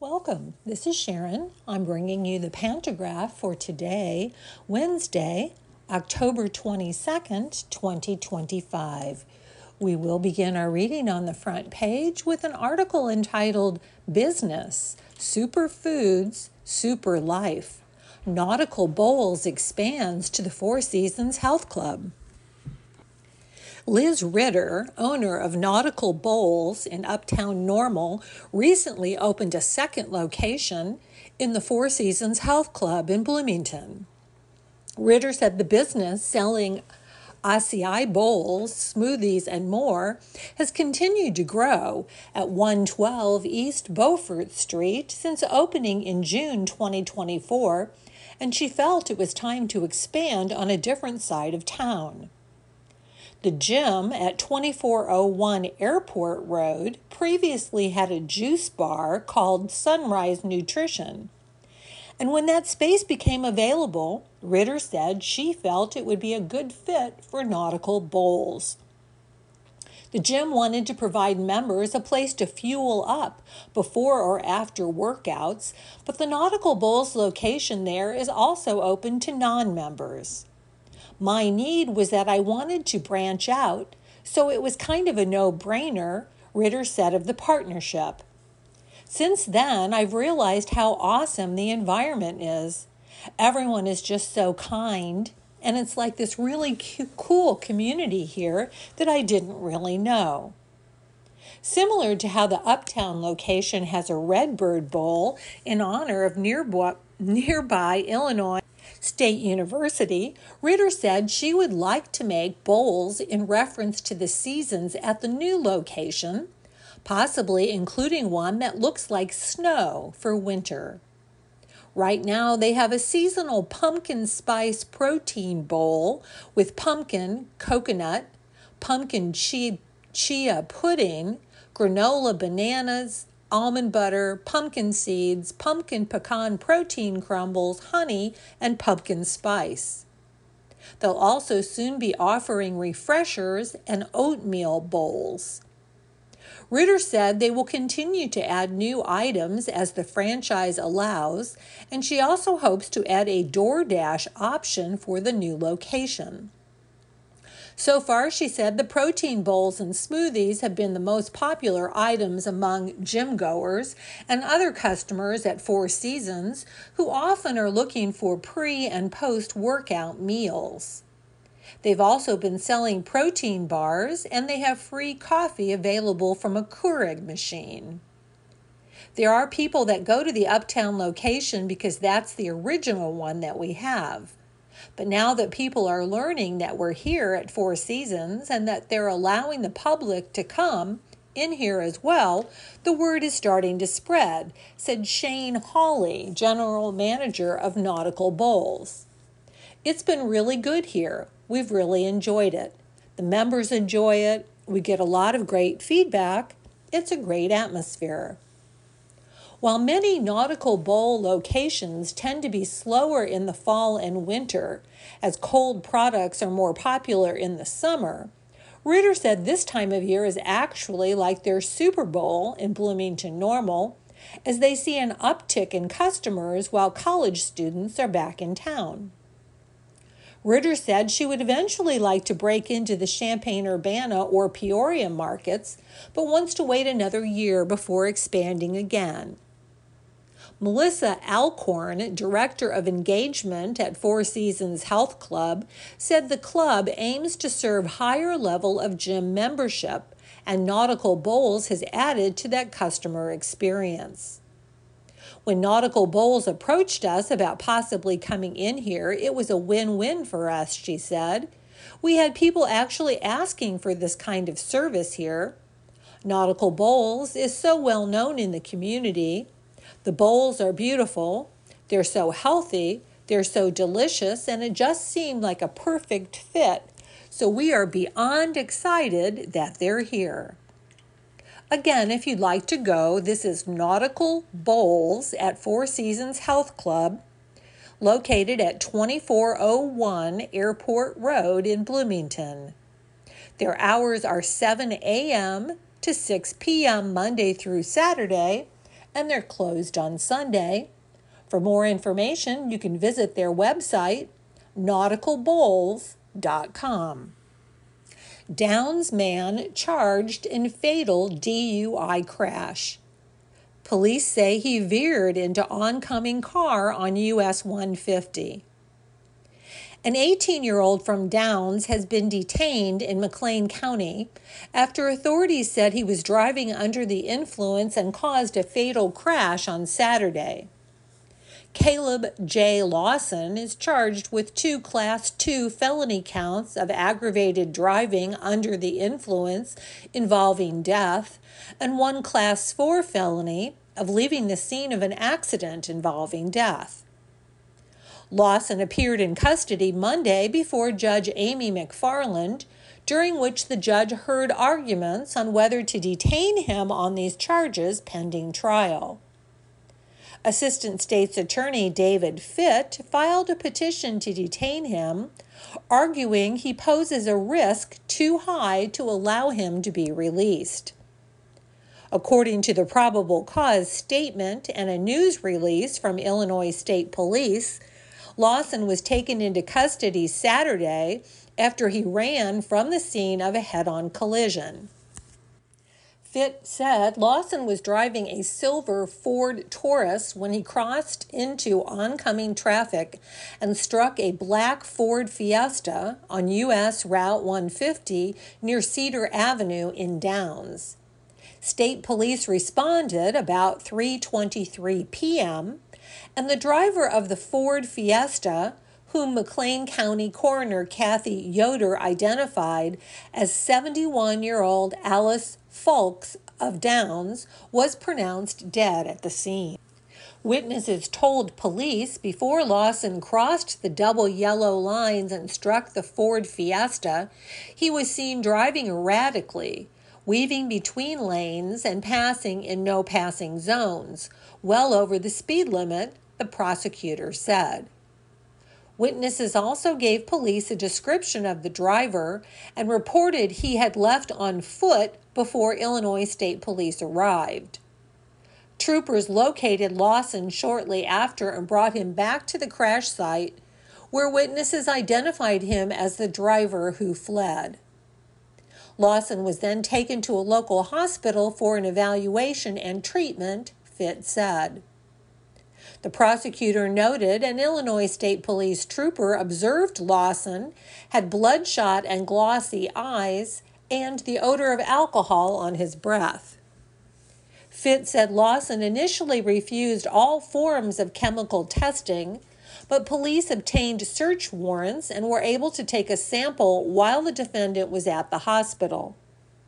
Welcome. This is Sharon. I'm bringing you the pantograph for today, Wednesday, October 22nd, 2025. We will begin our reading on the front page with an article entitled Business, Superfoods, Super Life. Nautical Bowls expands to the Four Seasons Health Club. Liz Ritter, owner of Nautical Bowls in Uptown Normal, recently opened a second location in the Four Seasons Health Club in Bloomington. Ritter said the business, selling acai bowls, smoothies, and more, has continued to grow at 112 East Beaufort Street since opening in June 2024, and she felt it was time to expand on a different side of town. The gym at 2401 Airport Road previously had a juice bar called Sunrise Nutrition. And when that space became available, Ritter said she felt it would be a good fit for Nautical Bowls. The gym wanted to provide members a place to fuel up before or after workouts, but the Nautical Bowls location there is also open to non-members. My need was that I wanted to branch out, so it was kind of a no-brainer, Ritter said of the partnership. Since then, I've realized how awesome the environment is. Everyone is just so kind, and it's like this really cool community here that I didn't really know. Similar to how the Uptown location has a Redbird Bowl in honor of nearby Illinois State University, Ritter said she would like to make bowls in reference to the seasons at the new location, possibly including one that looks like snow for winter. Right now, they have a seasonal pumpkin spice protein bowl with pumpkin, coconut, pumpkin chia pudding, granola bananas, almond butter, pumpkin seeds, pumpkin pecan protein crumbles, honey, and pumpkin spice. They'll also soon be offering refreshers and oatmeal bowls. Ritter said they will continue to add new items as the franchise allows, and she also hopes to add a DoorDash option for the new location. So far, she said, the protein bowls and smoothies have been the most popular items among gym goers and other customers at Four Seasons who often are looking for pre- and post-workout meals. They've also been selling protein bars, and they have free coffee available from a Keurig machine. There are people that go to the Uptown location because that's the original one that we have. But now that people are learning that we're here at Four Seasons and that they're allowing the public to come in here as well, the word is starting to spread, said Shane Hawley, general manager of Nautical Bowls. It's been really good here. We've really enjoyed it. The members enjoy it. We get a lot of great feedback. It's a great atmosphere. While many Nautical Bowl locations tend to be slower in the fall and winter, as cold products are more popular in the summer, Ritter said this time of year is actually like their Super Bowl in Bloomington Normal, as they see an uptick in customers while college students are back in town. Ritter said she would eventually like to break into the Champaign-Urbana or Peoria markets, but wants to wait another year before expanding again. Melissa Alcorn, Director of Engagement at Four Seasons Health Club, said the club aims to serve higher level of gym membership, and Nautical Bowls has added to that customer experience. When Nautical Bowls approached us about possibly coming in here, it was a win-win for us, she said. We had people actually asking for this kind of service here. Nautical Bowls is so well known in the community. The bowls are beautiful, they're so healthy, they're so delicious, and it just seemed like a perfect fit. So we are beyond excited that they're here. Again, if you'd like to go, this is Nautical Bowls at Four Seasons Health Club, located at 2401 Airport Road in Bloomington. Their hours are 7 a.m. to 6 p.m. Monday through Saturday, and they're closed on Sunday. For more information, you can visit their website, nauticalbowls.com. Downs man charged in fatal DUI crash. Police say he veered into oncoming car on US 150. An 18-year-old from Downs has been detained in McLean County after authorities said he was driving under the influence and caused a fatal crash on Saturday. Caleb J. Lawson is charged with 2 Class 2 felony counts of aggravated driving under the influence involving death and 1 Class 4 felony of leaving the scene of an accident involving death. Lawson appeared in custody Monday before Judge Amy McFarland, during which the judge heard arguments on whether to detain him on these charges pending trial. Assistant State's Attorney David Fitt filed a petition to detain him, arguing he poses a risk too high to allow him to be released. According to the probable cause statement and a news release from Illinois State Police, Lawson was taken into custody Saturday after he ran from the scene of a head-on collision. Fitt said Lawson was driving a silver Ford Taurus when he crossed into oncoming traffic and struck a black Ford Fiesta on U.S. Route 150 near Cedar Avenue in Downs. State police responded about 3:23 p.m., and the driver of the Ford Fiesta, whom McLean County Coroner Kathy Yoder identified as 71-year-old Alice Fulks of Downs, was pronounced dead at the scene. Witnesses told police before Lawson crossed the double yellow lines and struck the Ford Fiesta, he was seen driving erratically, weaving between lanes and passing in no passing zones, well over the speed limit, the prosecutor said. Witnesses also gave police a description of the driver and reported he had left on foot before Illinois State Police arrived. Troopers located Lawson shortly after and brought him back to the crash site, where witnesses identified him as the driver who fled. Lawson was then taken to a local hospital for an evaluation and treatment, Fitt said. The prosecutor noted an Illinois State Police trooper observed Lawson had bloodshot and glossy eyes and the odor of alcohol on his breath. Fitt said Lawson initially refused all forms of chemical testing, but police obtained search warrants and were able to take a sample while the defendant was at the hospital.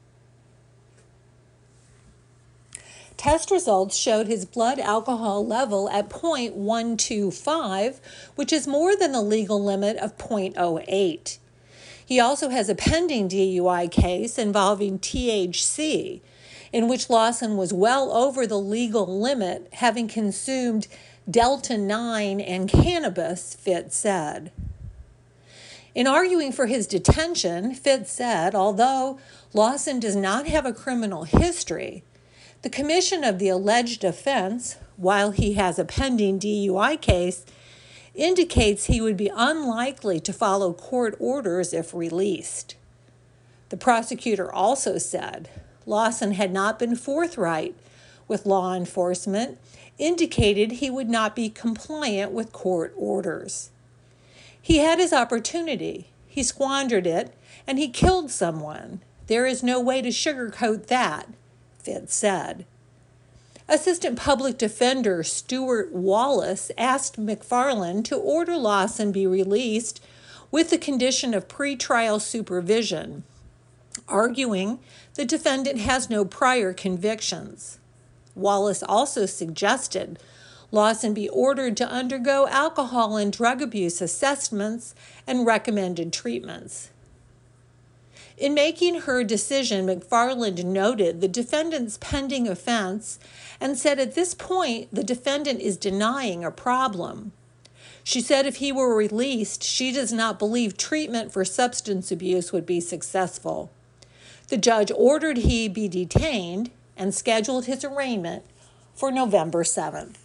Test results showed his blood alcohol level at .125, which is more than the legal limit of .08. He also has a pending DUI case involving THC, in which Lawson was well over the legal limit, having consumed Delta-9 and cannabis, Fitt said. In arguing for his detention, Fitt said, although Lawson does not have a criminal history, the commission of the alleged offense, while he has a pending DUI case, indicates he would be unlikely to follow court orders if released. The prosecutor also said Lawson had not been forthright with law enforcement, indicated he would not be compliant with court orders. He had his opportunity, he squandered it, and he killed someone. There is no way to sugarcoat that, Fitt said. Assistant Public Defender Stuart Wallace asked McFarland to order Lawson be released with the condition of pretrial supervision, arguing the defendant has no prior convictions. Wallace also suggested Lawson be ordered to undergo alcohol and drug abuse assessments and recommended treatments. In making her decision, McFarland noted the defendant's pending offense and said at this point the defendant is denying a problem. She said if he were released, she does not believe treatment for substance abuse would be successful. The judge ordered he be detained and scheduled his arraignment for November 7th.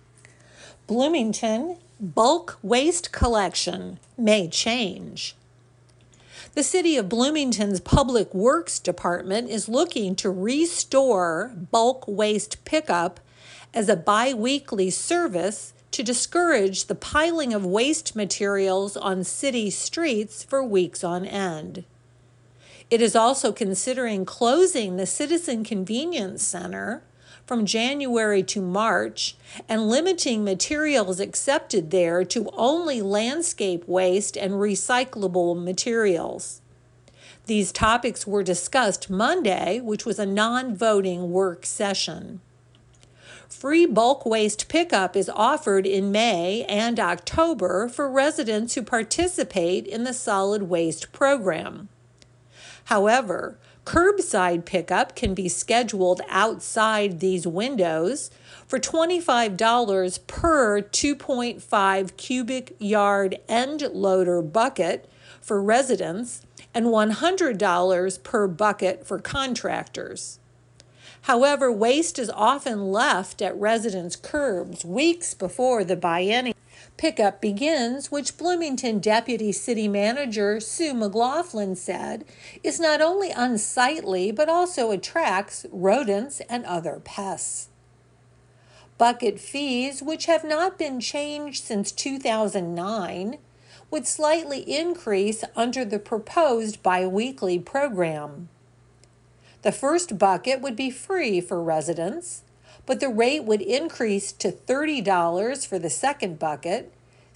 Bloomington bulk waste collection may change. The City of Bloomington's Public Works Department is looking to restore bulk waste pickup as a bi-weekly service to discourage the piling of waste materials on city streets for weeks on end. It is also considering closing the Citizen Convenience Center from January to March and limiting materials accepted there to only landscape waste and recyclable materials. These topics were discussed Monday, which was a non-voting work session. Free bulk waste pickup is offered in May and October for residents who participate in the solid waste program. However, curbside pickup can be scheduled outside these windows for $25 per 2.5 cubic yard end loader bucket for residents and $100 per bucket for contractors. However, waste is often left at residents' curbs weeks before the biennial pickup begins, which Bloomington Deputy City Manager Sue McLaughlin said is not only unsightly but also attracts rodents and other pests. Bucket fees, which have not been changed since 2009, would slightly increase under the proposed biweekly program. The first bucket would be free for residents, but the rate would increase to $30 for the second bucket,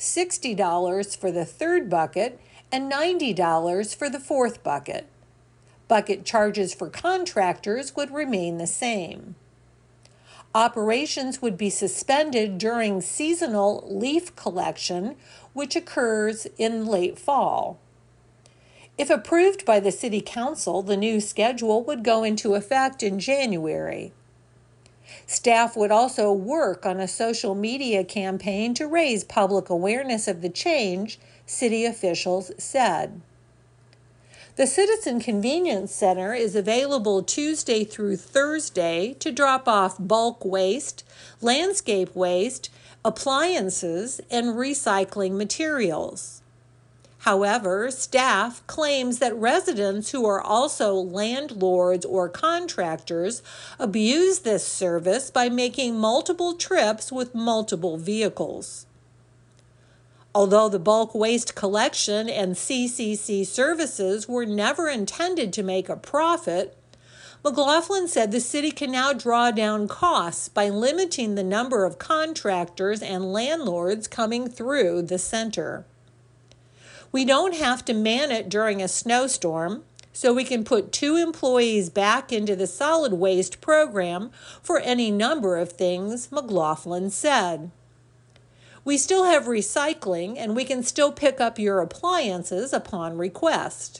$60 for the third bucket, and $90 for the fourth bucket. Bucket charges for contractors would remain the same. Operations would be suspended during seasonal leaf collection, which occurs in late fall. If approved by the City Council, the new schedule would go into effect in January. Staff would also work on a social media campaign to raise public awareness of the change, city officials said. The Citizen Convenience Center is available Tuesday through Thursday to drop off bulk waste, landscape waste, appliances, and recycling materials. However, staff claims that residents who are also landlords or contractors abuse this service by making multiple trips with multiple vehicles. Although the bulk waste collection and CCC services were never intended to make a profit, McLaughlin said the city can now draw down costs by limiting the number of contractors and landlords coming through the center. We don't have to man it during a snowstorm, so we can put 2 employees back into the solid waste program for any number of things, McLaughlin said. We still have recycling, and we can still pick up your appliances upon request.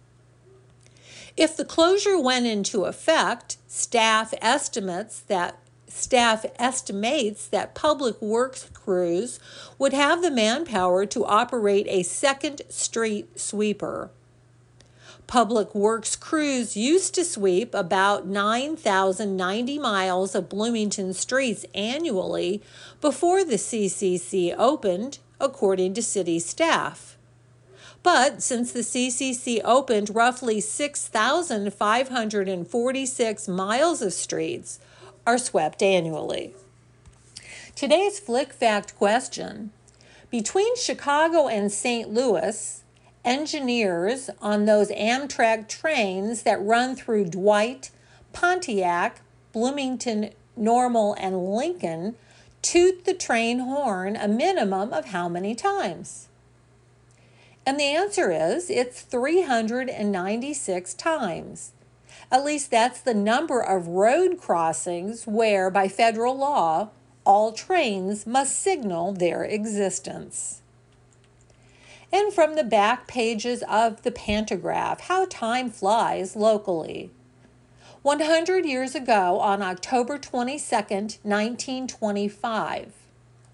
If the closure went into effect, staff estimates that public works crews would have the manpower to operate a second street sweeper. Public works crews used to sweep about 9,090 miles of Bloomington streets annually before the CCC opened, according to city staff. But since the CCC opened, roughly 6,546 miles of streets are swept annually. Today's Flick Fact question: between Chicago and St. Louis, engineers on those Amtrak trains that run through Dwight, Pontiac, Bloomington, Normal, and Lincoln toot the train horn a minimum of how many times? And the answer is it's 396 times. At least that's the number of road crossings where, by federal law, all trains must signal their existence. And from the back pages of the Pantograph, how time flies locally. 100 years ago, on October 22nd, 1925,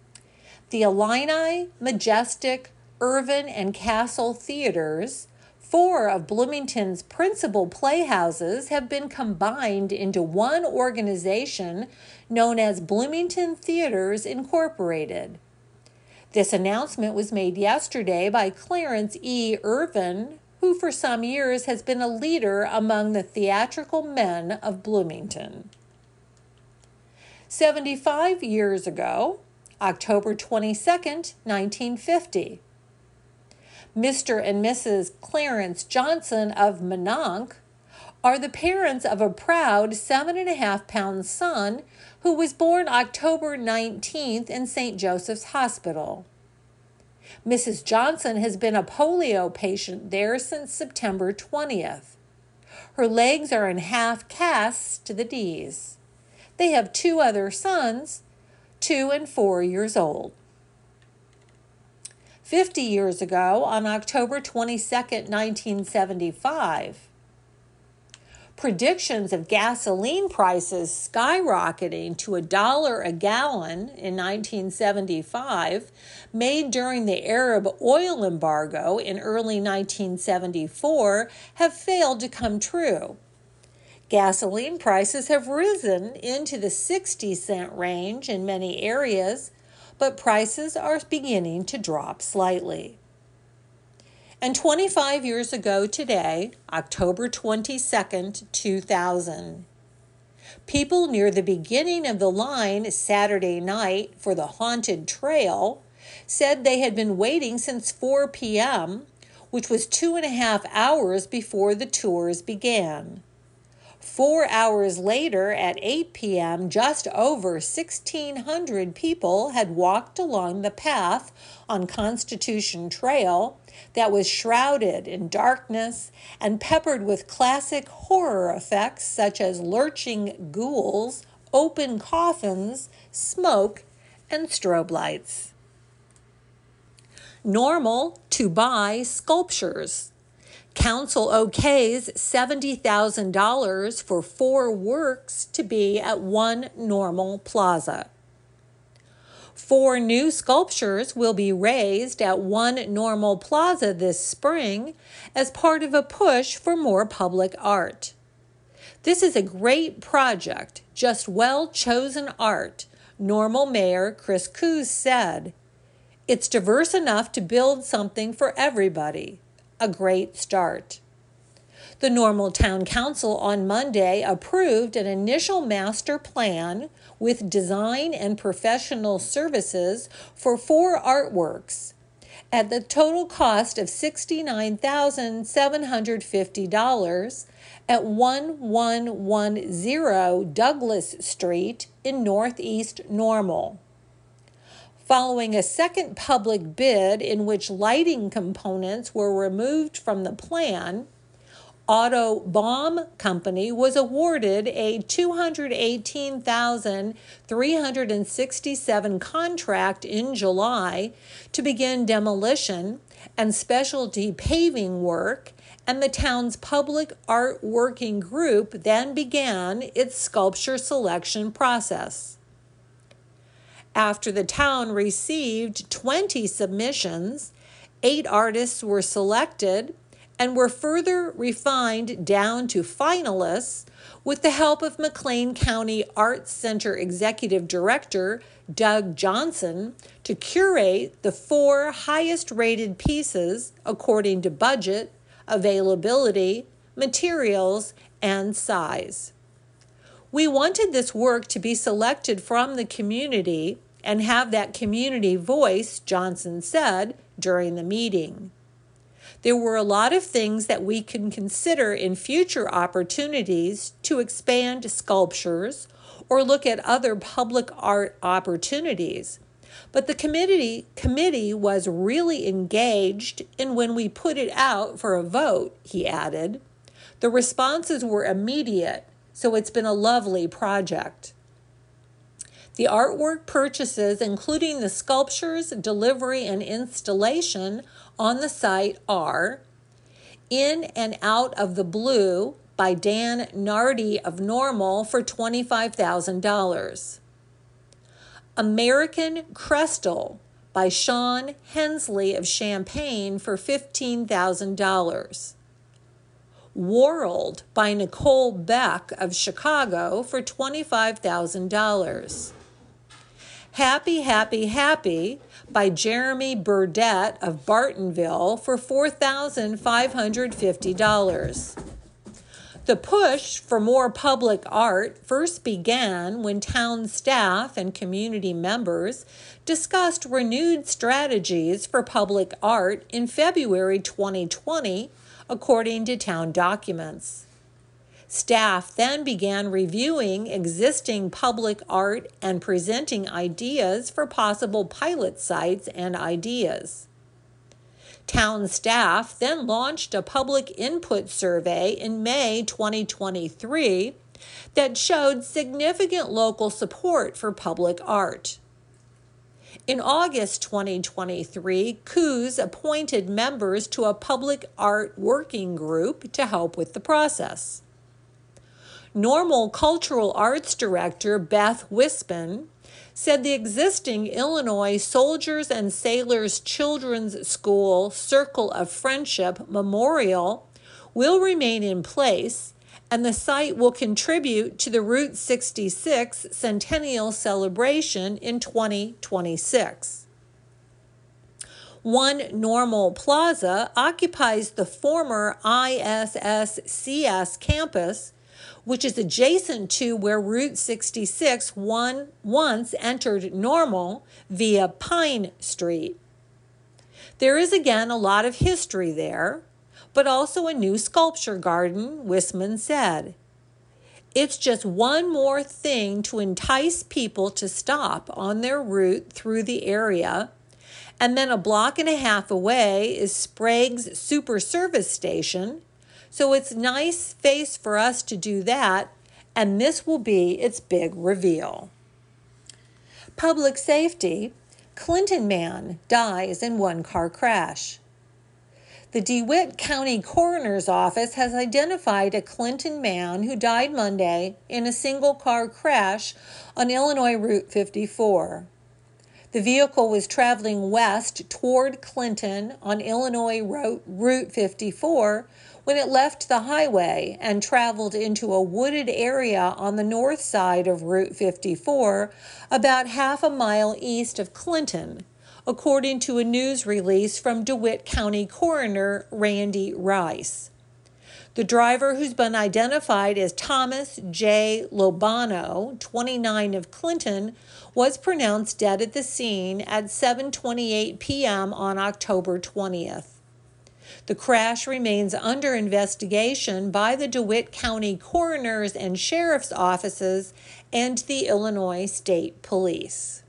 the Illini, Majestic, Irvin, and Castle theaters 4 of Bloomington's principal playhouses have been combined into one organization known as Bloomington Theaters Incorporated. This announcement was made yesterday by Clarence E. Irvin, who for some years has been a leader among the theatrical men of Bloomington. 75 years ago, October 22, 1950, Mr. and Mrs. Clarence Johnson of Mononk are the parents of a proud 7.5-pound son who was born October 19th in St. Joseph's Hospital. Mrs. Johnson has been a polio patient there since September 20th. Her legs are in half casts to the D's. They have 2 other sons, 2 and 4 years old. 50 years ago, on October 22, 1975, predictions of gasoline prices skyrocketing to $1 a gallon in 1975, made during the Arab oil embargo in early 1974, have failed to come true. Gasoline prices have risen into the 60-cent range in many areas, but prices are beginning to drop slightly. And 25 years ago today, October 22nd, 2000, people near the beginning of the line Saturday night for the Haunted Trail said they had been waiting since 4 p.m., which was 2.5 hours before the tours began. 4 hours later, at 8 p.m., just over 1,600 people had walked along the path on Constitution Trail that was shrouded in darkness and peppered with classic horror effects such as lurching ghouls, open coffins, smoke, and strobe lights. Normal to buy sculptures. Council okays $70,000 for 4 works to be at One Normal Plaza. 4 new sculptures will be raised at One Normal Plaza this spring as part of a push for more public art. This is a great project, just well-chosen art, Normal Mayor Chris Coos said. It's diverse enough to build something for everybody. A great start. The Normal Town Council on Monday approved an initial master plan with design and professional services for 4 artworks at the total cost of $69,750 at 1110 Douglas Street in Northeast Normal. Following a second public bid in which lighting components were removed from the plan, Otto Baum Company was awarded a $218,367 contract in July to begin demolition and specialty paving work, and the town's public art working group then began its sculpture selection process. After the town received 20 submissions, 8 artists were selected and were further refined down to finalists with the help of McLean County Arts Center Executive Director Doug Johnson to curate the 4 highest-rated pieces according to budget, availability, materials, and size. We wanted this work to be selected from the community and have that community voice, Johnson said during the meeting. There were a lot of things that we can consider in future opportunities to expand sculptures or look at other public art opportunities. But the committee was really engaged in when we put it out for a vote, he added. The responses were immediate. So it's been a lovely project. The artwork purchases, including the sculptures, delivery, and installation on the site are In and Out of the Blue by Dan Nardi of Normal for $25,000. American Crestal by Sean Hensley of Champaign for $15,000. World by Nicole Beck of Chicago for $25,000. Happy, Happy, Happy by Jeremy Burdett of Bartonville for $4,550. The push for more public art first began when town staff and community members discussed renewed strategies for public art in February 2020, according to town documents. Staff then began reviewing existing public art and presenting ideas for possible pilot sites and ideas. Town staff then launched a public input survey in May 2023 that showed significant local support for public art. In August 2023, Coos appointed members to a public art working group to help with the process. Normal Cultural Arts Director Beth Wispin said the existing Illinois Soldiers and Sailors Children's School Circle of Friendship Memorial will remain in place, and the site will contribute to the Route 66 Centennial Celebration in 2026. One Normal Plaza occupies the former ISSCS campus, which is adjacent to where Route 66 once entered Normal via Pine Street. There is again a lot of history there, but also a new sculpture garden, Wisman said. It's just one more thing to entice people to stop on their route through the area, and then a block and a half away is Sprague's Super Service Station, so it's nice space for us to do that, and this will be its big reveal. Public safety, Clinton man dies in one-car crash. The DeWitt County Coroner's Office has identified a Clinton man who died Monday in a single-car crash on Illinois Route 54. The vehicle was traveling west toward Clinton on Illinois Route 54 when it left the highway and traveled into a wooded area on the north side of Route 54, about half a mile east of Clinton, according to a news release from DeWitt County Coroner Randy Rice. The driver, who's been identified as Thomas J. Lobano, 29 of Clinton, was pronounced dead at the scene at 7:28 p.m. on October 20th. The crash remains under investigation by the DeWitt County Coroner's and Sheriff's Offices and the Illinois State Police.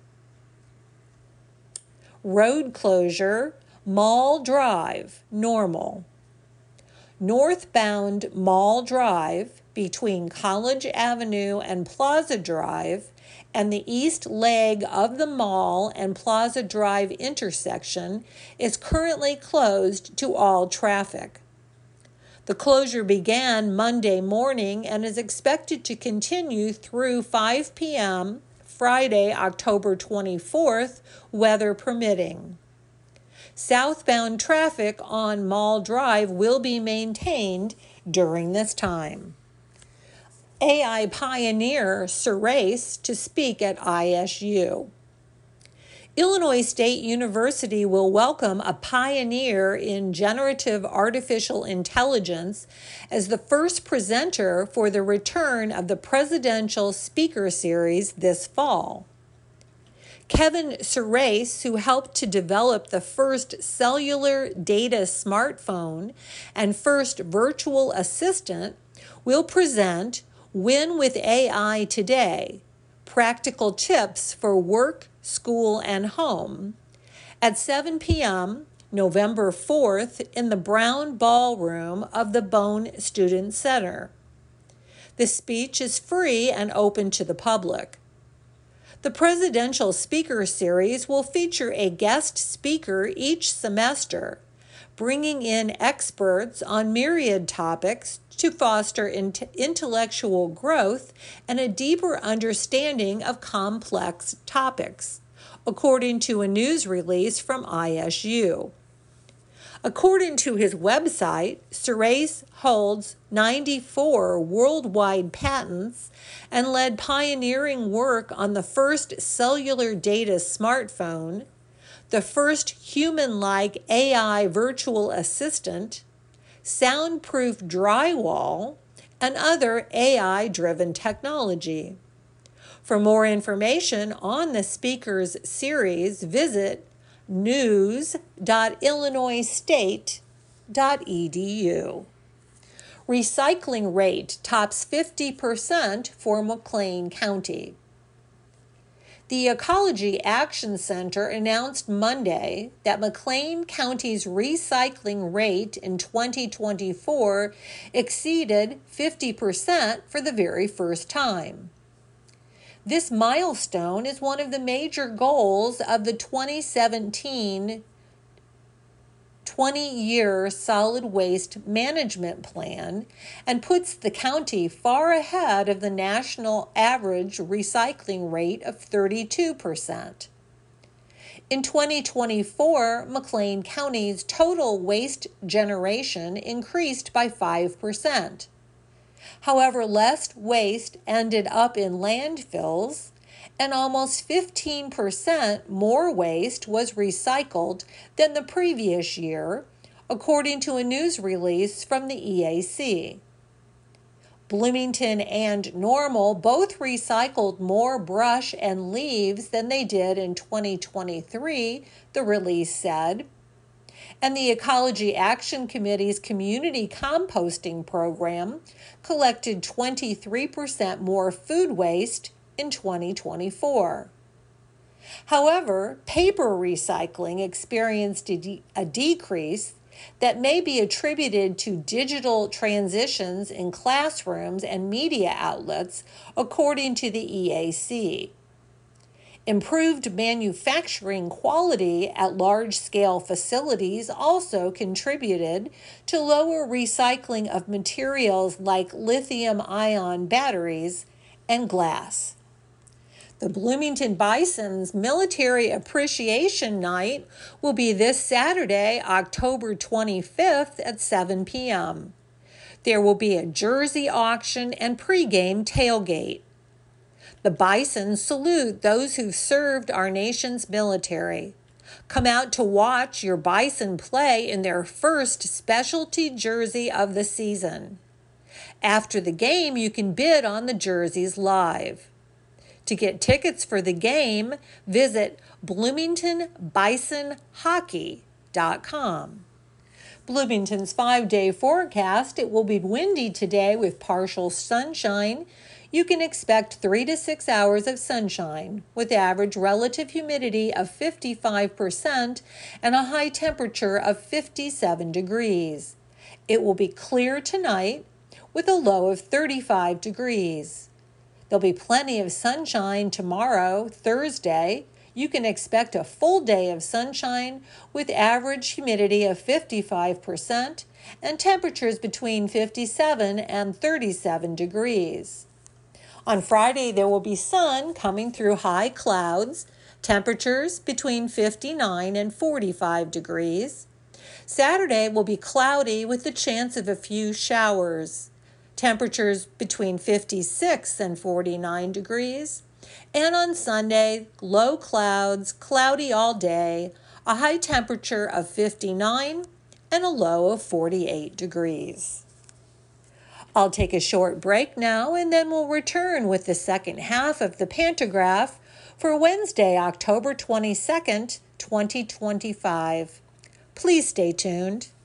Road closure, Mall Drive, Normal. Northbound Mall Drive between College Avenue and Plaza Drive and the east leg of the Mall and Plaza Drive intersection is currently closed to all traffic. The closure began Monday morning and is expected to continue through 5 p.m. Friday, October 24th, weather permitting. Southbound traffic on Mall Drive will be maintained during this time. AI pioneer Surace to speak at ISU. Illinois State University will welcome a pioneer in generative artificial intelligence as the first presenter for the return of the Presidential Speaker Series this fall. Kevin Surace, who helped to develop the first cellular data smartphone and first virtual assistant, will present Win with AI Today, Practical Tips for Work, School, and Home at 7 p.m. November 4th in the Brown Ballroom of the Bone Student Center. The speech is free and open to the public. The Presidential Speaker Series will feature a guest speaker each semester, bringing in experts on myriad topics to foster intellectual growth and a deeper understanding of complex topics, according to a news release from ISU. According to his website, Surace holds 94 worldwide patents and led pioneering work on the first cellular data smartphone, the first human-like AI virtual assistant, soundproof drywall, and other AI-driven technology. For more information on the speakers series, visit news.illinoisstate.edu. Recycling rate tops 50% for McLean County. The Ecology Action Center announced Monday that McLean County's recycling rate in 2024 exceeded 50% for the very first time. This milestone is one of the major goals of the 2017 20-year solid waste management plan and puts the county far ahead of the national average recycling rate of 32%. In 2024, McLean County's total waste generation increased by 5%. However, less waste ended up in landfills, and almost 15% more waste was recycled than the previous year, according to a news release from the EAC. Bloomington and Normal both recycled more brush and leaves than they did in 2023, the release said. And the Ecology Action Committee's community composting program collected 23% more food waste in 2024. However, paper recycling experienced a decrease that may be attributed to digital transitions in classrooms and media outlets, according to the EAC. Improved manufacturing quality at large-scale facilities also contributed to lower recycling of materials like lithium-ion batteries and glass. The Bloomington Bison's Military Appreciation Night will be this Saturday, October 25th at 7 p.m. There will be a jersey auction and pregame tailgate. The Bison salute those who've served our nation's military. Come out to watch your Bison play in their first specialty jersey of the season. After the game, you can bid on the jerseys live. To get tickets for the game, visit BloomingtonBisonHockey.com. Bloomington's 5-day forecast: it will be windy today with partial sunshine. You can expect 3 to 6 hours of sunshine with average relative humidity of 55% and a high temperature of 57 degrees. It will be clear tonight with a low of 35 degrees. There'll be plenty of sunshine tomorrow, Thursday. You can expect a full day of sunshine with average humidity of 55% and temperatures between 57 and 37 degrees. On Friday, there will be sun coming through high clouds, temperatures between 59 and 45 degrees. Saturday will be cloudy with the chance of a few showers. Temperatures between 56 and 49 degrees. And on Sunday, low clouds, cloudy all day, a high temperature of 59 and a low of 48 degrees. I'll take a short break now, and then we'll return with the second half of the pantograph for Wednesday, October 22nd, 2025. Please stay tuned.